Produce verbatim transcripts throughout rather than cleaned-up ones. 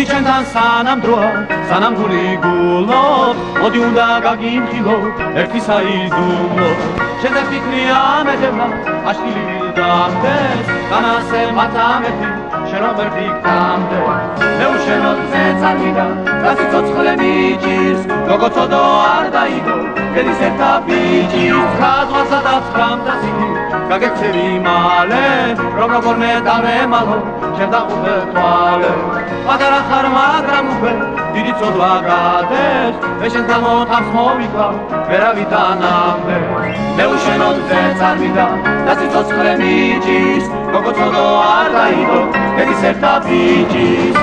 ჩვენთან სანამ დროა სანამ გული გულობ მოდი უნდა გაგიმხილო ერთი საიდუმლო შენზე ფიქრი ამეძებნა აშკილი ვილდამდეს განასე მათამეთი შენ რომ ვერ ფიქრამდე მე უშენოდ ზეცარვიდა გასი ცოცხლე მიჭირს გოგოცოდო არ დაიდო ედის ერთა ბიჭის ხაზვასა და ცხრამდასინი გაგექცევი მალე რომ როგორ მე დავემალო შენ დაღუპე თვალე პატარა ხარ მაგრამ უკვე დიდი ცოდვა გადეს მე შენ გამოთავს მოვიკლავ ვერავით ანამდე მე უშენოდ ზეცარვიდა გასი ცოცხლე მიჭირს გოგოცოდო არ დაიდო ედის ერთა ბიჭის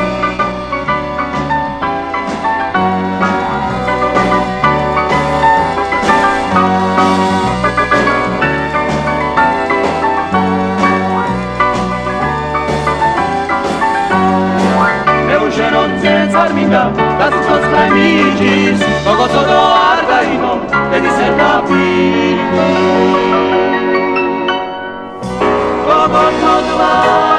არ მინდა გასი ცოცხლე მიჭირს გოგოცოდო არ დაიდო ედის ერთა ბიჭის გოგოცოდვა